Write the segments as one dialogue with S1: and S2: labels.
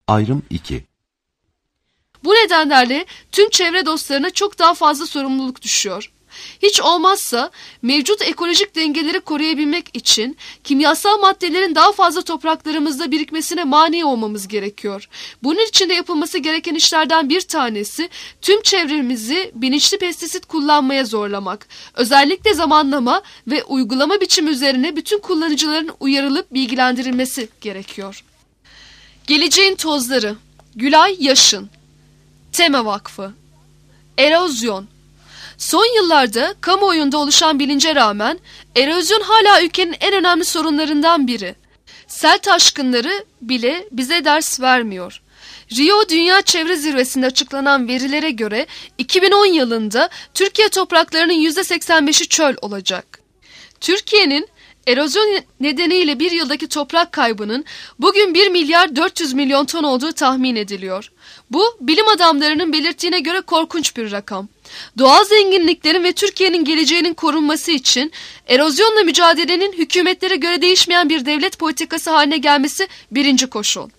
S1: Ayrım 2.
S2: Bu nedenlerle tüm çevre dostlarına çok daha fazla sorumluluk düşüyor. Hiç olmazsa mevcut ekolojik dengeleri koruyabilmek için kimyasal maddelerin daha fazla topraklarımızda birikmesine mani olmamız gerekiyor. Bunun için de yapılması gereken işlerden bir tanesi tüm çevremizi bilinçli pestisit kullanmaya zorlamak. Özellikle zamanlama ve uygulama biçimi üzerine bütün kullanıcıların uyarılıp bilgilendirilmesi gerekiyor. Geleceğin tozları. Gülay Yaşın. Tema Vakfı. Erozyon. Son yıllarda kamuoyunda oluşan bilince rağmen erozyon hala ülkenin en önemli sorunlarından biri. Sel taşkınları bile bize ders vermiyor. Rio Dünya Çevre Zirvesi'nde açıklanan verilere göre 2010 yılında Türkiye topraklarının %85'i çöl olacak. Türkiye'nin erozyon nedeniyle bir yıldaki toprak kaybının bugün 1 milyar 400 milyon ton olduğu tahmin ediliyor. Bu bilim adamlarının belirttiğine göre korkunç bir rakam. Doğal zenginliklerin ve Türkiye'nin geleceğinin korunması için erozyonla mücadelenin hükümetlere göre değişmeyen bir devlet politikası haline gelmesi birinci koşul.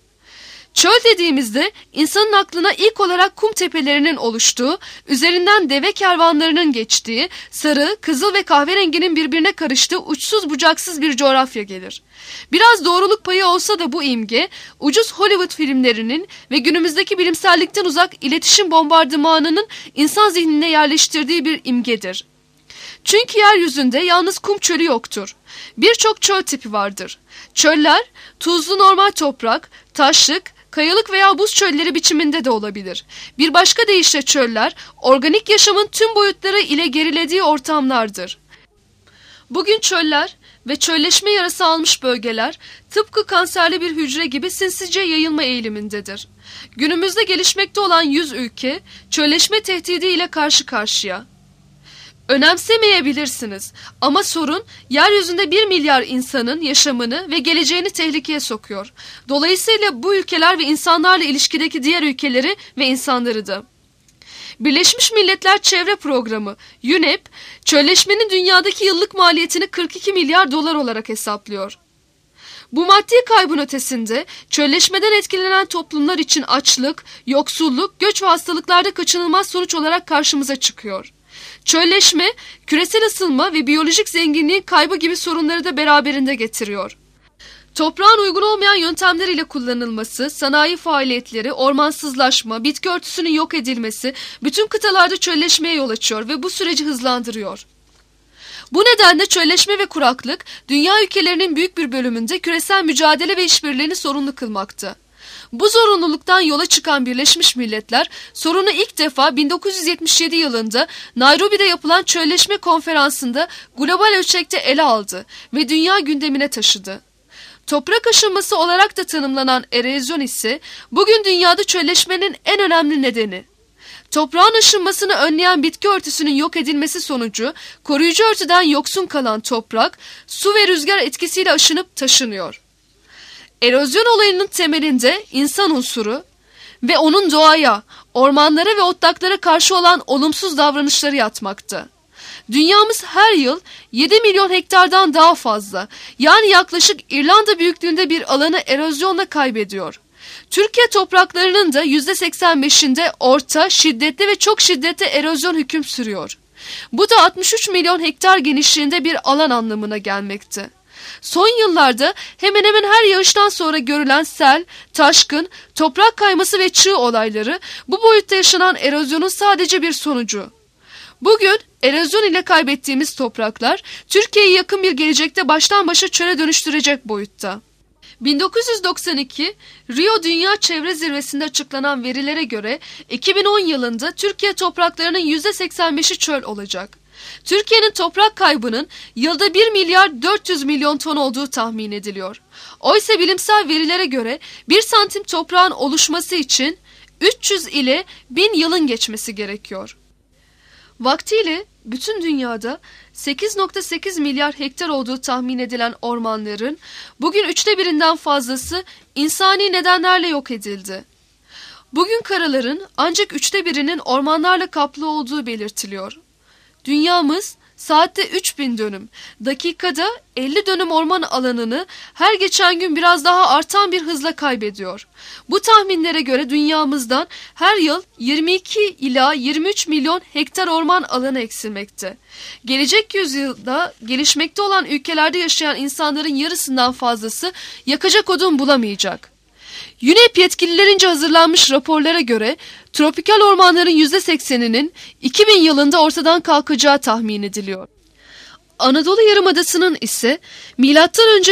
S2: Çöl dediğimizde insanın aklına ilk olarak kum tepelerinin oluştuğu, üzerinden deve kervanlarının geçtiği, sarı, kızıl ve kahverenginin birbirine karıştığı uçsuz bucaksız bir coğrafya gelir. Biraz doğruluk payı olsa da bu imge, ucuz Hollywood filmlerinin ve günümüzdeki bilimsellikten uzak iletişim bombardımanının insan zihnine yerleştirdiği bir imgedir. Çünkü yeryüzünde yalnız kum çölü yoktur. Birçok çöl tipi vardır. Çöller, tuzlu normal toprak, taşlık, kayalık veya buz çölleri biçiminde de olabilir. Bir başka deyişle çöller, organik yaşamın tüm boyutları ile gerilediği ortamlardır. Bugün çöller ve çölleşme yarası almış bölgeler, tıpkı kanserli bir hücre gibi sinsice yayılma eğilimindedir. Günümüzde gelişmekte olan 100 ülke, çölleşme tehdidi ile karşı karşıya. Önemsemeyebilirsiniz ama sorun yeryüzünde 1 milyar insanın yaşamını ve geleceğini tehlikeye sokuyor. Dolayısıyla bu ülkeler ve insanlarla ilişkideki diğer ülkeleri ve insanları da. Birleşmiş Milletler Çevre Programı UNEP, çölleşmenin dünyadaki yıllık maliyetini 42 milyar dolar olarak hesaplıyor. Bu maddi kaybın ötesinde çölleşmeden etkilenen toplumlar için açlık, yoksulluk, göç ve hastalıklarda kaçınılmaz sonuç olarak karşımıza çıkıyor. Çölleşme, küresel ısınma ve biyolojik zenginliğin kaybı gibi sorunları da beraberinde getiriyor. Toprağın uygun olmayan yöntemler ile kullanılması, sanayi faaliyetleri, ormansızlaşma, bitki örtüsünün yok edilmesi bütün kıtalarda çölleşmeye yol açıyor ve bu süreci hızlandırıyor. Bu nedenle çölleşme ve kuraklık, dünya ülkelerinin büyük bir bölümünde küresel mücadele ve işbirliğini sorunlu kılmakta. Bu zorunluluktan yola çıkan Birleşmiş Milletler, sorunu ilk defa 1977 yılında Nairobi'de yapılan çölleşme konferansında global ölçekte ele aldı ve dünya gündemine taşıdı. Toprak aşınması olarak da tanımlanan erozyon ise bugün dünyada çölleşmenin en önemli nedeni. Toprağın aşınmasını önleyen bitki örtüsünün yok edilmesi sonucu koruyucu örtüden yoksun kalan toprak su ve rüzgar etkisiyle aşınıp taşınıyor. Erozyon olayının temelinde insan unsuru ve onun doğaya, ormanlara ve otlaklara karşı olan olumsuz davranışları yatmakta. Dünyamız her yıl 7 milyon hektardan daha fazla, yani yaklaşık İrlanda büyüklüğünde bir alanı erozyonla kaybediyor. Türkiye topraklarının da %85'inde orta, şiddetli ve çok şiddetli erozyon hüküm sürüyor. Bu da 63 milyon hektar genişliğinde bir alan anlamına gelmekte. Son yıllarda hemen hemen her yağıştan sonra görülen sel, taşkın, toprak kayması ve çığ olayları bu boyutta yaşanan erozyonun sadece bir sonucu. Bugün erozyon ile kaybettiğimiz topraklar Türkiye'yi yakın bir gelecekte baştan başa çöle dönüştürecek boyutta. 1992 Rio Dünya Çevre Zirvesi'nde açıklanan verilere göre 2010 yılında Türkiye topraklarının %85'i çöl olacak. Türkiye'nin toprak kaybının yılda 1 milyar 400 milyon ton olduğu tahmin ediliyor. Oysa bilimsel verilere göre 1 santim toprağın oluşması için 300 ile 1000 yılın geçmesi gerekiyor. Vaktiyle bütün dünyada 8,8 milyar hektar olduğu tahmin edilen ormanların bugün 1/3'ünden fazlası insani nedenlerle yok edildi. Bugün karaların ancak 1/3'inin ormanlarla kaplı olduğu belirtiliyor. Dünyamız saatte 3000 dönüm, dakikada 50 dönüm orman alanını her geçen gün biraz daha artan bir hızla kaybediyor. Bu tahminlere göre dünyamızdan her yıl 22 ila 23 milyon hektar orman alanı eksilmekte. Gelecek yüzyılda gelişmekte olan ülkelerde yaşayan insanların yarısından fazlası yakacak odun bulamayacak. UNEP yetkililerince hazırlanmış raporlara göre tropikal ormanların %80'inin 2000 yılında ortadan kalkacağı tahmin ediliyor. Anadolu Yarımadası'nın ise M.Ö.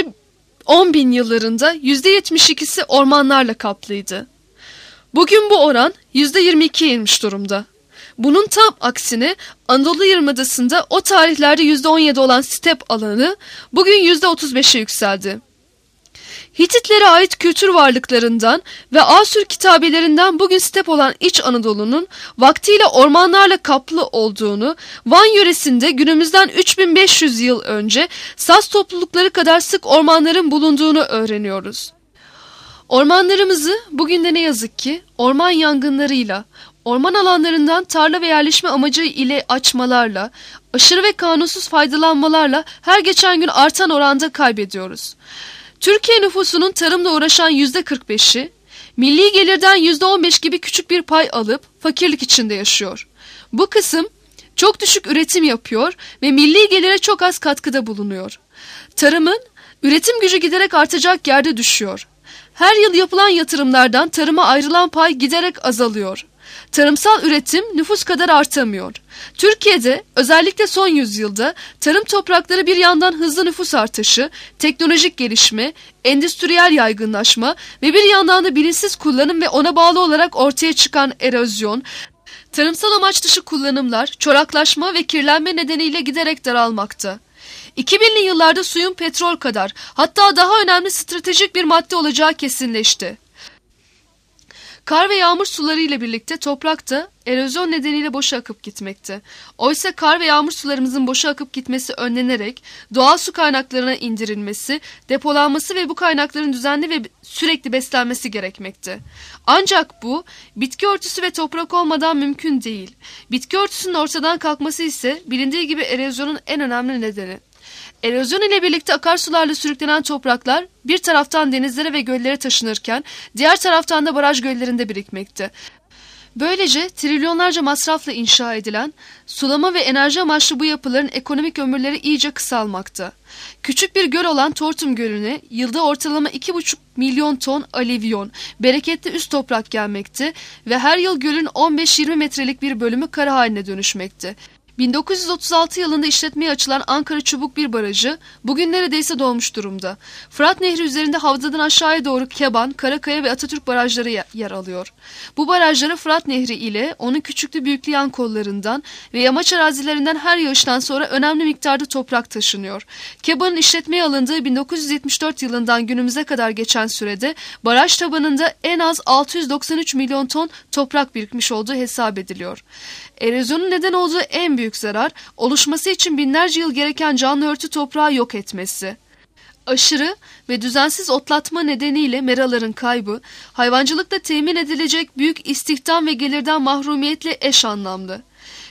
S2: 10.000 yıllarında %72'si ormanlarla kaplıydı. Bugün bu oran %22'ye inmiş durumda. Bunun tam aksine Anadolu Yarımadası'nda o tarihlerde %17 olan step alanı bugün %35'e yükseldi. Hititlere ait kültür varlıklarından ve Asur kitabelerinden bugün step olan İç Anadolu'nun vaktiyle ormanlarla kaplı olduğunu, Van yöresinde günümüzden 3500 yıl önce Saz toplulukları kadar sık ormanların bulunduğunu öğreniyoruz. Ormanlarımızı bugün de ne yazık ki orman yangınlarıyla, orman alanlarından tarla ve yerleşme amacı ile açmalarla, aşırı ve kanunsuz faydalanmalarla her geçen gün artan oranda kaybediyoruz. Türkiye nüfusunun tarımla uğraşan %45'i, milli gelirden %15 gibi küçük bir pay alıp fakirlik içinde yaşıyor. Bu kısım çok düşük üretim yapıyor ve milli gelire çok az katkıda bulunuyor. Tarımın üretim gücü giderek artacak yerde düşüyor. Her yıl yapılan yatırımlardan tarıma ayrılan pay giderek azalıyor. Tarımsal üretim nüfus kadar artamıyor. Türkiye'de özellikle son yüzyılda tarım toprakları bir yandan hızlı nüfus artışı, teknolojik gelişme, endüstriyel yaygınlaşma ve bir yandan da bilinçsiz kullanım ve ona bağlı olarak ortaya çıkan erozyon, tarımsal amaç dışı kullanımlar, çoraklaşma ve kirlenme nedeniyle giderek daralmakta. 2000'li yıllarda suyun petrol kadar, hatta daha önemli stratejik bir madde olacağı kesinleşti. Kar ve yağmur suları ile birlikte toprak da erozyon nedeniyle boşa akıp gitmekte. Oysa kar ve yağmur sularımızın boşa akıp gitmesi önlenerek doğal su kaynaklarına indirilmesi, depolanması ve bu kaynakların düzenli ve sürekli beslenmesi gerekmekte. Ancak bu bitki örtüsü ve toprak olmadan mümkün değil. Bitki örtüsünün ortadan kalkması ise bilindiği gibi erozyonun en önemli nedeni. Erozyon ile birlikte akarsularla sürüklenen topraklar bir taraftan denizlere ve göllere taşınırken diğer taraftan da baraj göllerinde birikmekte. Böylece trilyonlarca masrafla inşa edilen sulama ve enerji amaçlı bu yapıların ekonomik ömürleri iyice kısalmakta. Küçük bir göl olan Tortum Gölü'ne yılda ortalama 2,5 milyon ton alivyon, bereketli üst toprak gelmekte ve her yıl gölün 15-20 metrelik bir bölümü kara haline dönüşmekte. 1936 yılında işletmeye açılan Ankara Çubuk Bir Barajı bugün neredeyse dolmuş durumda. Fırat Nehri üzerinde havzadan aşağıya doğru Keban, Karakaya ve Atatürk barajları yer alıyor. Bu barajlara Fırat Nehri ile onun küçüklü büyüklü yan kollarından ve yamaç arazilerinden her yağıştan sonra önemli miktarda toprak taşınıyor. Keban'ın işletmeye alındığı 1974 yılından günümüze kadar geçen sürede baraj tabanında en az 693 milyon ton toprak birikmiş olduğu hesap ediliyor. Erozyonun neden olduğu en büyük zarar, oluşması için binlerce yıl gereken canlı örtü toprağı yok etmesi. Aşırı ve düzensiz otlatma nedeniyle meraların kaybı, hayvancılıkta temin edilecek büyük istihdam ve gelirden mahrumiyetle eş anlamlı.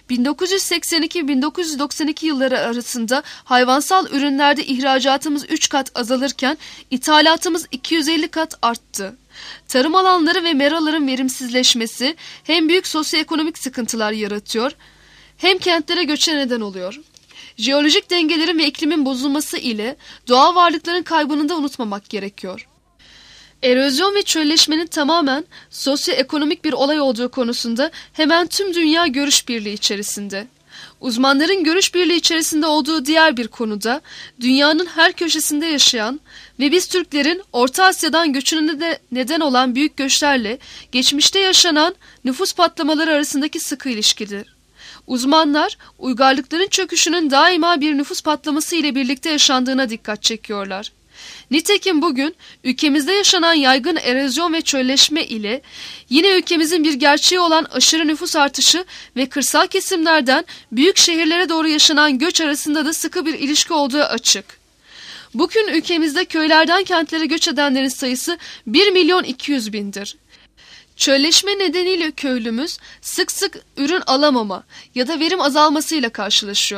S2: 1982-1992 yılları arasında hayvansal ürünlerde ihracatımız 3 kat azalırken ithalatımız 250 kat arttı. Tarım alanları ve meraların verimsizleşmesi hem büyük sosyoekonomik sıkıntılar yaratıyor hem kentlere göçe neden oluyor. Jeolojik dengelerin ve iklimin bozulması ile doğal varlıkların kaybını da unutmamak gerekiyor. Erozyon ve çölleşmenin tamamen sosyoekonomik bir olay olduğu konusunda hemen tüm dünya görüş birliği içerisinde. Uzmanların görüş birliği içerisinde olduğu diğer bir konuda dünyanın her köşesinde yaşayan ve biz Türklerin Orta Asya'dan göçüne de neden olan büyük göçlerle geçmişte yaşanan nüfus patlamaları arasındaki sıkı ilişkidir. Uzmanlar uygarlıkların çöküşünün daima bir nüfus patlaması ile birlikte yaşandığına dikkat çekiyorlar. Nitekim bugün ülkemizde yaşanan yaygın erozyon ve çölleşme ile yine ülkemizin bir gerçeği olan aşırı nüfus artışı ve kırsal kesimlerden büyük şehirlere doğru yaşanan göç arasında da sıkı bir ilişki olduğu açık. Bugün ülkemizde köylerden kentlere göç edenlerin sayısı 1.200.000'dir. Çölleşme nedeniyle köylümüz sık sık ürün alamama ya da verim azalmasıyla karşılaşıyor.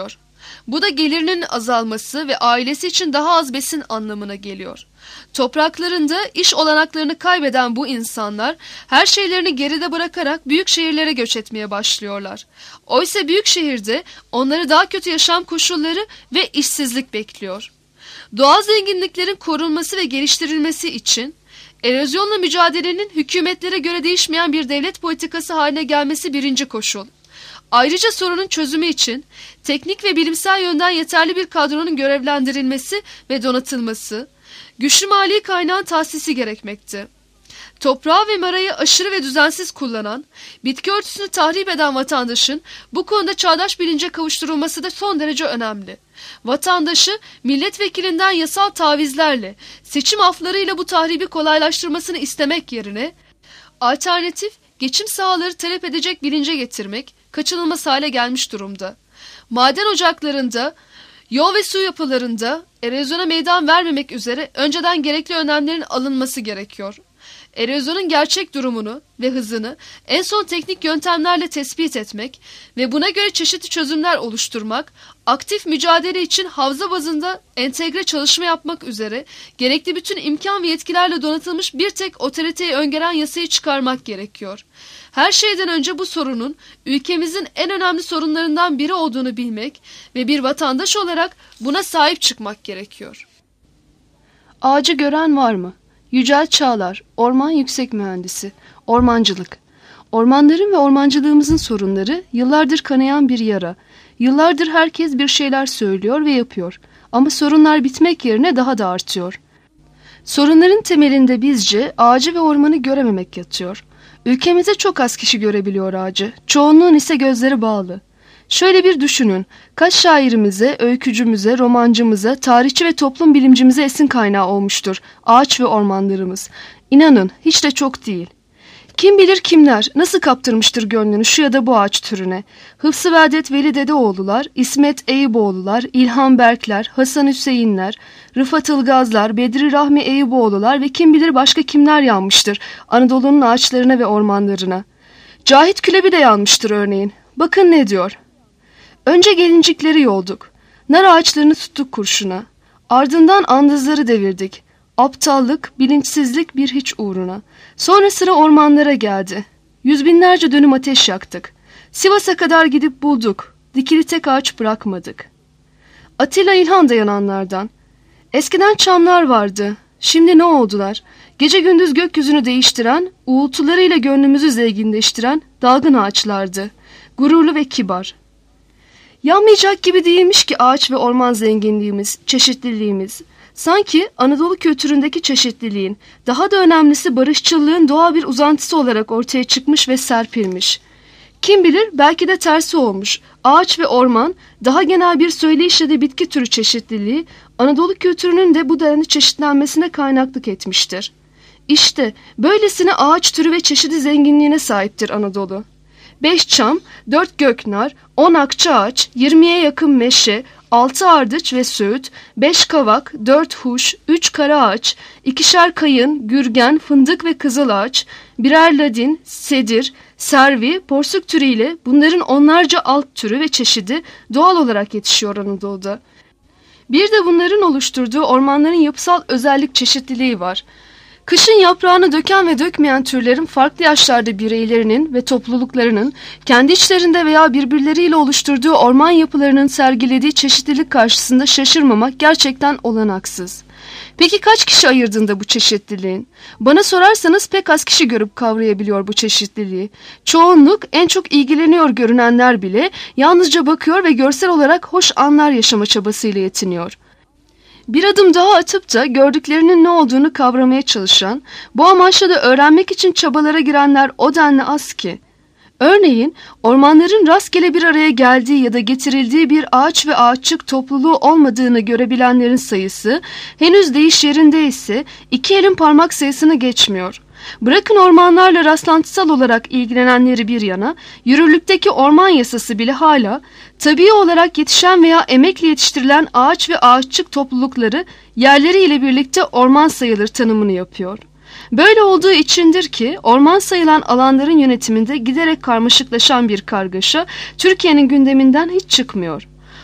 S2: Bu da gelirinin azalması ve ailesi için daha az besin anlamına geliyor. Topraklarında iş olanaklarını kaybeden bu insanlar her şeylerini geride bırakarak büyük şehirlere göç etmeye başlıyorlar. Oysa büyük şehirde onları daha kötü yaşam koşulları ve işsizlik bekliyor. Doğal zenginliklerin korunması ve geliştirilmesi için erozyonla mücadelenin hükümetlere göre değişmeyen bir devlet politikası haline gelmesi birinci koşul. Ayrıca sorunun çözümü için teknik ve bilimsel yönden yeterli bir kadronun görevlendirilmesi ve donatılması, güçlü mali kaynağın tahsisi gerekmekte. Toprağı ve merayı aşırı ve düzensiz kullanan, bitki örtüsünü tahrip eden vatandaşın bu konuda çağdaş bilince kavuşturulması da son derece önemli. Vatandaşı milletvekilinden yasal tavizlerle, seçim aflarıyla bu tahribi kolaylaştırmasını istemek yerine, alternatif geçim sahaları talep edecek bilince getirmek kaçınılmaz hale gelmiş durumda. Maden ocaklarında, yol ve su yapılarında erozyona meydan vermemek üzere önceden gerekli önlemlerin alınması gerekiyor. Erozyonun gerçek durumunu ve hızını en son teknik yöntemlerle tespit etmek ve buna göre çeşitli çözümler oluşturmak, aktif mücadele için havza bazında entegre çalışma yapmak üzere gerekli bütün imkan ve yetkilerle donatılmış bir tek otoriteyi öngören yasayı çıkarmak gerekiyor. Her şeyden önce bu sorunun ülkemizin en önemli sorunlarından biri olduğunu bilmek ve bir vatandaş olarak buna sahip çıkmak gerekiyor.
S1: Ağacı gören var mı? Yücel Çağlar, Orman Yüksek Mühendisi, Ormancılık. Ormanların ve ormancılığımızın sorunları yıllardır kanayan bir yara. Yıllardır herkes bir şeyler söylüyor ve yapıyor. Ama sorunlar bitmek yerine daha da artıyor. Sorunların temelinde bizce ağacı ve ormanı görememek yatıyor. Ülkemizde çok az kişi görebiliyor ağacı. Çoğunluğun ise gözleri bağlı. Şöyle bir düşünün. Kaç şairimize, öykücümüze, romancımıza, tarihçi ve toplum bilimcimize esin kaynağı olmuştur ağaç ve ormanlarımız. İnanın hiç de çok değil. Kim bilir kimler nasıl kaptırmıştır gönlünü şu ya da bu ağaç türüne. Hıfzı Vedat Veli Dedeoğlular, İsmet Eyüboğlular, İlhan Berkler, Hasan Hüseyinler, Rıfat Ilgazlar, Bedri Rahmi Eyüboğlular ve kim bilir başka kimler yanmıştır Anadolu'nun ağaçlarına ve ormanlarına. Cahit Külebi de yanmıştır örneğin. Bakın ne diyor. Önce gelincikleri yolduk. Nar ağaçlarını tuttuk kurşuna. Ardından andızları devirdik. Aptallık, bilinçsizlik bir hiç uğruna. Sonra sıra ormanlara geldi. Yüz binlerce dönüm ateş yaktık. Sivas'a kadar gidip bulduk. Dikili tek ağaç bırakmadık. Atilla İlhan da yananlardan. Eskiden çamlar vardı. Şimdi ne oldular? Gece gündüz gökyüzünü değiştiren, uğultularıyla gönlümüzü zenginleştiren dalgın ağaçlardı. Gururlu ve kibar. Yanmayacak gibi değilmiş ki ağaç ve orman zenginliğimiz, çeşitliliğimiz. Sanki Anadolu kültüründeki çeşitliliğin, daha da önemlisi barışçılığın doğal bir uzantısı olarak ortaya çıkmış ve serpilmiş. Kim bilir belki de tersi olmuş. Ağaç ve orman, daha genel bir söyleyişle de bitki türü çeşitliliği, Anadolu kültürünün de bu denli çeşitlenmesine kaynaklık etmiştir. İşte böylesine ağaç türü ve çeşidi zenginliğine sahiptir Anadolu. 5 çam, 4 göknar, 10 akçaağaç, 20'ye yakın meşe, 6 ardıç ve söğüt, 5 kavak, 4 huş, 3 karaağaç, 2'şer kayın, gürgen, fındık ve kızılağaç, birer ladin, sedir, servi, porsuk türüyle bunların onlarca alt türü ve çeşidi doğal olarak yetişiyor Anadolu'da. Bir de bunların oluşturduğu ormanların yapısal özellik çeşitliliği var. Kışın yaprağını döken ve dökmeyen türlerin farklı yaşlarda bireylerinin ve topluluklarının kendi içlerinde veya birbirleriyle oluşturduğu orman yapılarının sergilediği çeşitlilik karşısında şaşırmamak gerçekten olanaksız. Peki kaç kişi ayırdığında bu çeşitliliğin? Bana sorarsanız pek az kişi görüp kavrayabiliyor bu çeşitliliği. Çoğunluk en çok ilgileniyor görünenler bile yalnızca bakıyor ve görsel olarak hoş anlar yaşama çabasıyla yetiniyor. Bir adım daha atıp da gördüklerinin ne olduğunu kavramaya çalışan, bu amaçla da öğrenmek için çabalara girenler o denli az ki. Örneğin ormanların rastgele bir araya geldiği ya da getirildiği bir ağaç ve ağaççık topluluğu olmadığını görebilenlerin sayısı henüz değiş yerinde ise 2 elin parmak sayısını geçmiyor. Bırakın ormanlarla rastlantısal olarak ilgilenenleri bir yana, yürürlükteki orman yasası bile hala tabii olarak yetişen veya emekle yetiştirilen ağaç ve ağaççık toplulukları yerleriyle birlikte orman sayılır tanımını yapıyor. Böyle olduğu içindir ki orman sayılan alanların yönetiminde giderek karmaşıklaşan bir kargaşa Türkiye'nin gündeminden hiç çıkmıyor.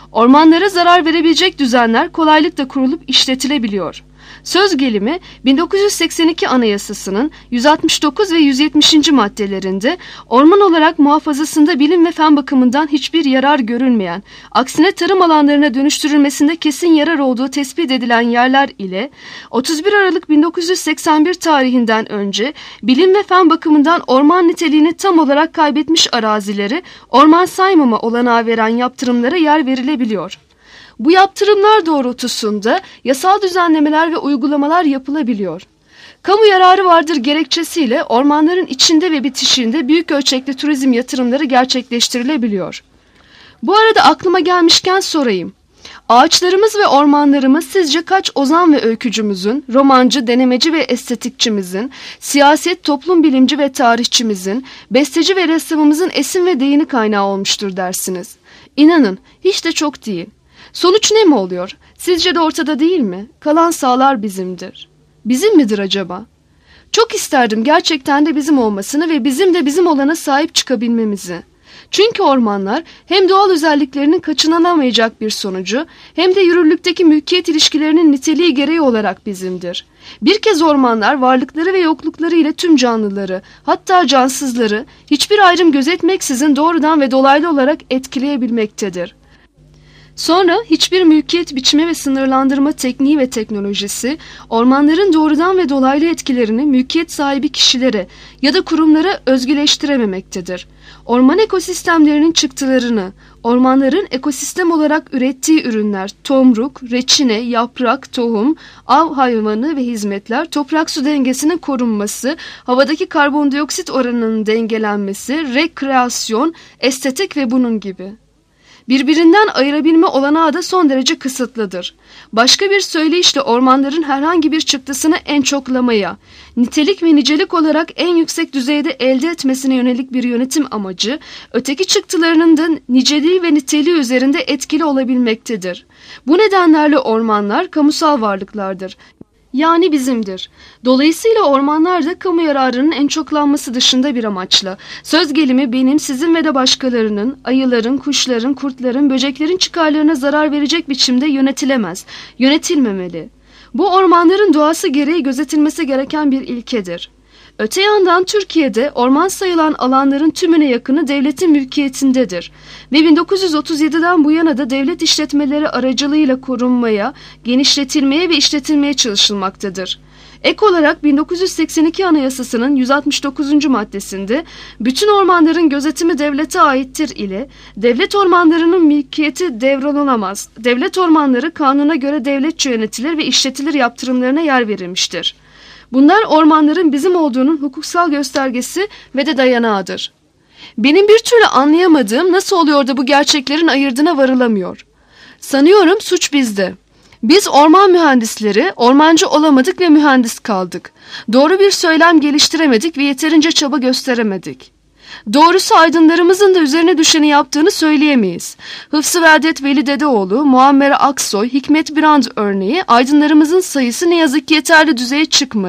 S1: Ormanlara zarar verebilecek düzenler kolaylıkla kurulup işletilebiliyor. Söz gelimi 1982 Anayasası'nın 169 ve 170. maddelerinde orman olarak muhafazasında bilim ve fen bakımından hiçbir yarar görülmeyen, aksine tarım alanlarına dönüştürülmesinde kesin yarar olduğu tespit edilen yerler ile 31 Aralık 1981 tarihinden önce bilim ve fen bakımından orman niteliğini tam olarak kaybetmiş arazileri orman saymama olanağı veren yaptırımlara yer verilebiliyor. Bu yaptırımlar doğrultusunda yasal düzenlemeler ve uygulamalar yapılabiliyor. Kamu yararı vardır gerekçesiyle ormanların içinde ve bitişinde büyük ölçekli turizm yatırımları gerçekleştirilebiliyor. Bu arada aklıma gelmişken sorayım. Ağaçlarımız ve ormanlarımız sizce kaç ozan ve öykücümüzün, romancı, denemeci ve estetikçimizin, siyaset, toplum bilimci ve tarihçimizin, besteci ve ressamımızın esin ve değini kaynağı olmuştur dersiniz? İnanın hiç de çok değil. Sonuç ne mi oluyor? Sizce de ortada değil mi? Kalan sahalar bizimdir. Bizim midir acaba? Çok isterdim gerçekten de bizim olmasını ve bizim de bizim olana sahip çıkabilmemizi. Çünkü ormanlar hem doğal özelliklerinin kaçınılamayacak bir sonucu hem de yürürlükteki mülkiyet ilişkilerinin niteliği gereği olarak bizimdir. Bir kez ormanlar varlıkları ve yoklukları ile tüm canlıları, hatta cansızları hiçbir ayrım gözetmeksizin doğrudan ve dolaylı olarak etkileyebilmektedir. Sonra hiçbir mülkiyet biçimi ve sınırlandırma tekniği ve teknolojisi ormanların doğrudan ve dolaylı etkilerini mülkiyet sahibi kişilere ya da kurumlara özgüleştirememektedir. Orman ekosistemlerinin çıktılarını, ormanların ekosistem olarak ürettiği ürünler, tomruk, reçine, yaprak, tohum, av hayvanı ve hizmetler, toprak su dengesinin korunması, havadaki karbondioksit oranının dengelenmesi, rekreasyon, estetik ve bunun gibi. Birbirinden ayırabilme olanağı da son derece kısıtlıdır. Başka bir söyleyişle ormanların herhangi bir çıktısını en çoklamaya, nitelik ve nicelik olarak en yüksek düzeyde elde etmesine yönelik bir yönetim amacı, öteki çıktılarının da niceliği ve niteliği üzerinde etkili olabilmektedir. Bu nedenlerle ormanlar kamusal varlıklardır. Yani bizimdir. Dolayısıyla ormanlar da kamu yararının en çoklanması dışında bir amaçla, söz gelimi benim, sizin ve de başkalarının, ayıların, kuşların, kurtların, böceklerin çıkarlarına zarar verecek biçimde yönetilemez, yönetilmemeli. Bu ormanların doğası gereği gözetilmesi gereken bir ilkedir. Öte yandan Türkiye'de orman sayılan alanların tümüne yakını devletin mülkiyetindedir ve 1937'den bu yana da devlet işletmeleri aracılığıyla korunmaya, genişletilmeye ve işletilmeye çalışılmaktadır. Ek olarak 1982 Anayasası'nın 169. maddesinde bütün ormanların gözetimi devlete aittir ile devlet ormanlarının mülkiyeti devralanamaz. Devlet ormanları kanuna göre devletçe yönetilir ve işletilir yaptırımlarına yer verilmiştir. Bunlar ormanların bizim olduğunun hukuksal göstergesi ve de dayanağıdır. Benim bir türlü anlayamadığım nasıl oluyor da bu gerçeklerin ayırdına varılamıyor. Sanıyorum suç bizde. Biz orman mühendisleri ormancı olamadık ve mühendis kaldık. Doğru bir söylem geliştiremedik ve yeterince çaba gösteremedik. Doğrusu aydınlarımızın da üzerine düşeni yaptığını söyleyemeyiz. Hıfzı Veldet Veli Dedeoğlu, Muammer Aksoy, Hikmet Birand örneği aydınlarımızın sayısı ne yazık ki yeterli düzeye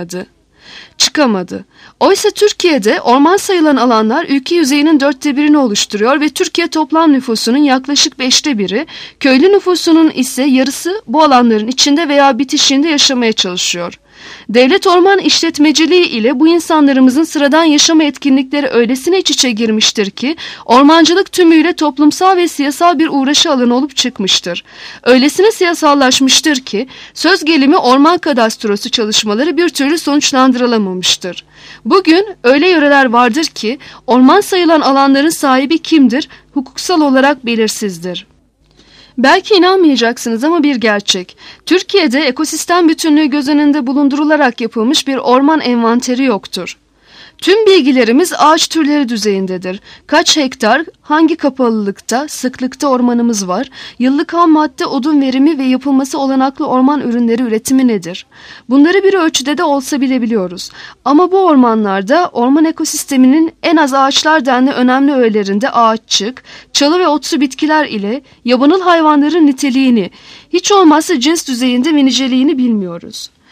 S1: çıkamadı. Oysa Türkiye'de orman sayılan alanlar ülke yüzeyinin 1/4'ünü oluşturuyor ve Türkiye toplam nüfusunun yaklaşık 1/5'i, köylü nüfusunun ise yarısı bu alanların içinde veya bitişiğinde yaşamaya çalışıyor. Devlet orman işletmeciliği ile bu insanlarımızın sıradan yaşama etkinlikleri öylesine iç içe girmiştir ki ormancılık tümüyle toplumsal ve siyasal bir uğraşı alanı olup çıkmıştır. Öylesine siyasallaşmıştır ki söz gelimi orman kadastrosu çalışmaları bir türlü sonuçlandırılamamıştır. Bugün öyle yöreler vardır ki orman sayılan alanların sahibi kimdir, hukuksal olarak belirsizdir. Belki inanmayacaksınız ama bir gerçek. Türkiye'de ekosistem bütünlüğü göz önünde bulundurularak yapılmış bir orman envanteri yoktur. Tüm bilgilerimiz ağaç türleri düzeyindedir. Kaç hektar, hangi kapalılıkta, sıklıkta ormanımız var, yıllık ham madde odun verimi ve yapılması olanaklı orman ürünleri üretimi nedir? Bunları bir ölçüde de olsa bilebiliyoruz. Ama bu ormanlarda orman ekosisteminin en az ağaçlar denli önemli öğelerinde ağaççık, çalı ve otsu bitkiler ile yabanıl hayvanların niteliğini, hiç olmazsa cins düzeyinde ve niceliğini bilmiyoruz.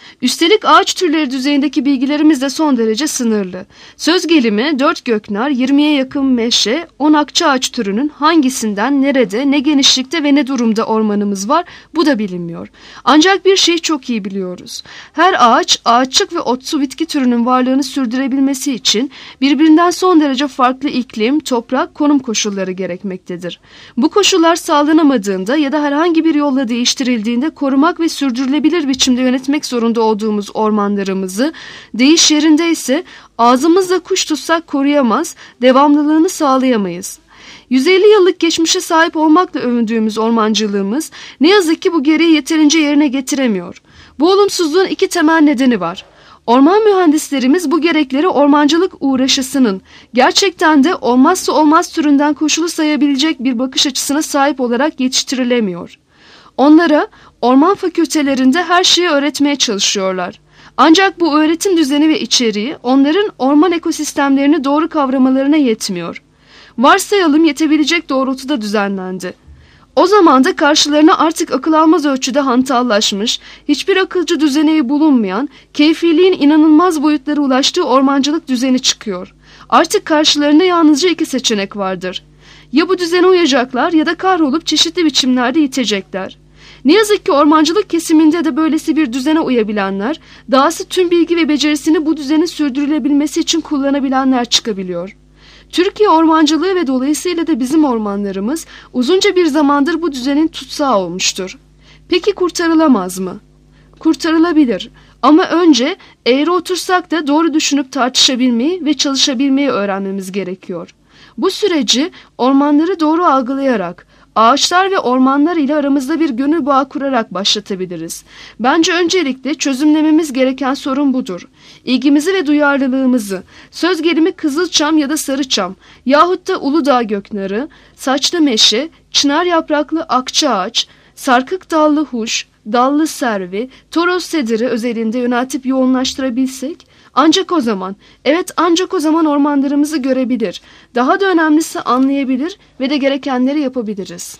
S1: Üstelik ağaç türleri düzeyindeki bilgilerimiz de son derece sınırlı. Söz gelimi 4 göknar, 20'ye yakın meşe, 10 akça ağaç türünün hangisinden, nerede, ne genişlikte ve ne durumda ormanımız var, bu da bilinmiyor. Ancak bir şeyi çok iyi biliyoruz. Her ağaç, ağaççık ve otsu bitki türünün varlığını sürdürebilmesi için birbirinden son derece farklı iklim, toprak, konum koşulları gerekmektedir. Bu koşullar sağlanamadığında ya da herhangi bir yolla değiştirildiğinde korumak ve sürdürülebilir biçimde yönetmek zorunda olduğumuz ormanlarımızı, deyiş yerinde ise ağzımızla kuş tutsak koruyamaz, devamlılığını sağlayamayız. 150 yıllık geçmişe sahip olmakla övündüğümüz ormancılığımız ne yazık ki bu gereği yeterince yerine getiremiyor. Bu olumsuzluğun 2 temel nedeni var. Orman mühendislerimiz bu gerekleri ormancılık uğraşısının gerçekten de olmazsa olmaz türünden koşulu sayabilecek bir bakış açısına sahip olarak yetiştirilemiyor. Onlara orman fakültelerinde her şeyi öğretmeye çalışıyorlar. Ancak bu öğretim düzeni ve içeriği onların orman ekosistemlerini doğru kavramalarına yetmiyor. Varsayalım yetebilecek doğrultuda düzenlendi. O zaman da karşılarına artık akıl almaz ölçüde hantallaşmış, hiçbir akılcı düzeneği bulunmayan, keyfiliğin inanılmaz boyutlara ulaştığı ormancılık düzeni çıkıyor. Artık karşılarında yalnızca 2 seçenek vardır. Ya bu düzene uyacaklar ya da kahrolup çeşitli biçimlerde yitecekler. Ne yazık ki ormancılık kesiminde de böylesi bir düzene uyabilenler, dahası tüm bilgi ve becerisini bu düzenin sürdürülebilmesi için kullanabilenler çıkabiliyor. Türkiye ormancılığı ve dolayısıyla da bizim ormanlarımız uzunca bir zamandır bu düzenin tutsağı olmuştur. Peki kurtarılamaz mı? Kurtarılabilir ama önce eğri otursak da doğru düşünüp tartışabilmeyi ve çalışabilmeyi öğrenmemiz gerekiyor. Bu süreci ormanları doğru algılayarak, ağaçlar ve ormanlar ile aramızda bir gönül bağı kurarak başlatabiliriz. Bence öncelikle çözümlememiz gereken sorun budur. İlgimizi ve duyarlılığımızı, söz gelimi Kızılçam ya da Sarıçam yahut da Uludağ göknarı, saçlı meşe, çınar yapraklı akça ağaç, sarkık dallı huş, dallı servi, toros sediri özelinde yöneltip yoğunlaştırabilsek, ancak o zaman, evet ancak o zaman ormanlarımızı görebilir, daha da önemlisi anlayabilir ve de gerekenleri yapabiliriz.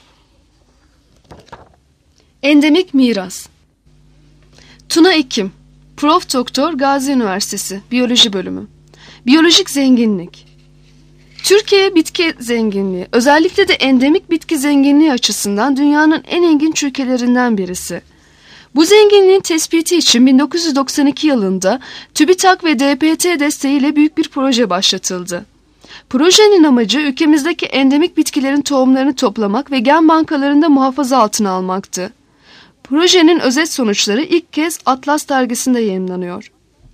S1: Endemik miras. Tuna Ekim, Prof. Doktor Gazi Üniversitesi, Biyoloji Bölümü. Biyolojik zenginlik. Türkiye bitki zenginliği, özellikle de endemik bitki zenginliği açısından dünyanın en ilginç ülkelerinden birisi. Bu zenginliğin tespiti için 1992 yılında TÜBİTAK ve DPT desteğiyle büyük bir proje başlatıldı. Projenin amacı ülkemizdeki endemik bitkilerin tohumlarını toplamak ve gen bankalarında muhafaza altına almaktı. Projenin özet sonuçları ilk kez Atlas dergisinde yayımlanıyor.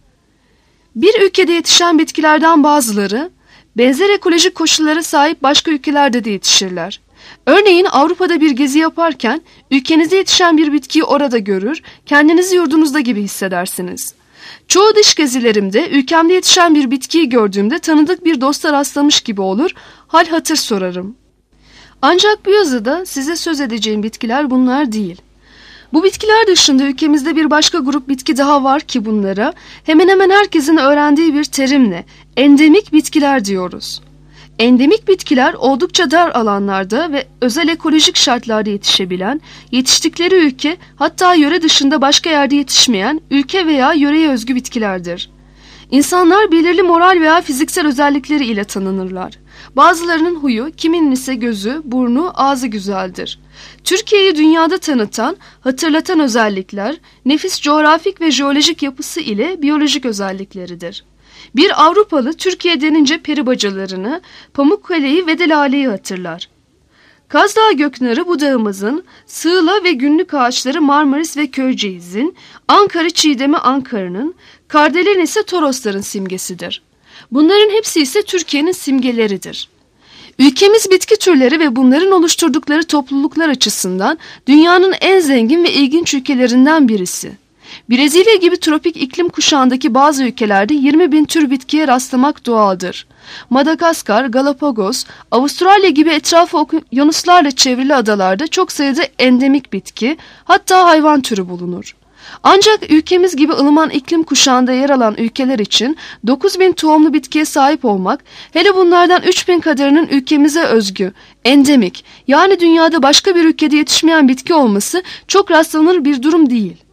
S1: Bir ülkede yetişen bitkilerden bazıları benzer ekolojik koşullara sahip başka ülkelerde de yetişirler. Örneğin Avrupa'da bir gezi yaparken ülkenizde yetişen bir bitkiyi orada görür, kendinizi yurdunuzda gibi hissedersiniz. Çoğu dış gezilerimde ülkemde yetişen bir bitkiyi gördüğümde tanıdık bir dosta rastlamış gibi olur, hal hatır sorarım. Ancak bu yazıda size söz edeceğim bitkiler bunlar değil. Bu bitkiler dışında ülkemizde bir başka grup bitki daha var ki bunlara hemen hemen herkesin öğrendiği bir terimle endemik bitkiler diyoruz. Endemik bitkiler oldukça dar alanlarda ve özel ekolojik şartlarda yetişebilen, yetiştikleri ülke hatta yöre dışında başka yerde yetişmeyen ülke veya yöreye özgü bitkilerdir. İnsanlar belirli moral veya fiziksel özellikleri ile tanınırlar. Bazılarının huyu, kiminin ise gözü, burnu, ağzı güzeldir. Türkiye'yi dünyada tanıtan, hatırlatan özellikler, nefis coğrafik ve jeolojik yapısı ile biyolojik özellikleridir. Bir Avrupalı Türkiye denince peribacalarını, Pamukkale'yi ve de Lale'yi hatırlar. Kaz Dağı göknarı budağımızın, sığla ve günlük ağaçları Marmaris ve Köyceğiz'in, Ankara çiğdemi Ankara'nın, kardelen ise Torosların simgesidir. Bunların hepsi ise Türkiye'nin simgeleridir. Ülkemiz bitki türleri ve bunların oluşturdukları topluluklar açısından dünyanın en zengin ve ilginç ülkelerinden birisi. Brezilya gibi tropik iklim kuşağındaki bazı ülkelerde 20.000 tür bitkiye rastlamak doğaldır. Madagaskar, Galapagos, Avustralya gibi etrafı okyanuslarla çevrili adalarda çok sayıda endemik bitki, hatta hayvan türü bulunur. Ancak ülkemiz gibi ılıman iklim kuşağında yer alan ülkeler için 9.000 tohumlu bitkiye sahip olmak, hele bunlardan 3.000 kadarının ülkemize özgü, endemik, yani dünyada başka bir ülkede yetişmeyen bitki olması çok rastlanır bir durum değil.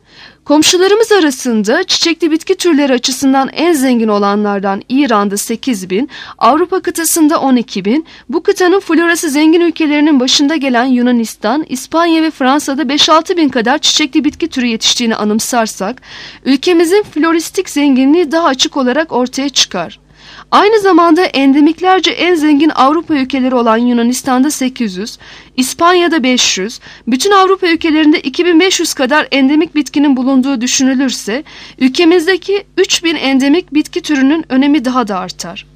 S1: Komşularımız arasında çiçekli bitki türleri açısından en zengin olanlardan İran'da 8.000, Avrupa kıtasında 12.000, bu kıtanın florası zengin ülkelerinin başında gelen Yunanistan, İspanya ve Fransa'da 5-6 bin kadar çiçekli bitki türü yetiştiğini anımsarsak, ülkemizin floristik zenginliği daha açık olarak ortaya çıkar. Aynı zamanda endemiklerce en zengin Avrupa ülkeleri olan Yunanistan'da 800, İspanya'da 500, bütün Avrupa ülkelerinde 2500 kadar endemik bitkinin bulunduğu düşünülürse, ülkemizdeki 3000 endemik bitki türünün önemi daha da artar.